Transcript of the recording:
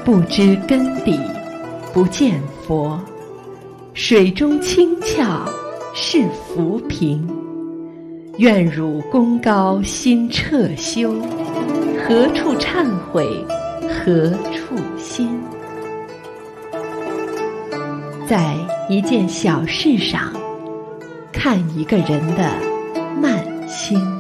不知根底，不见佛。水中清窍是浮萍，愿汝功高心彻修，何处忏悔何处心。在一件小事上看一个人的慢心。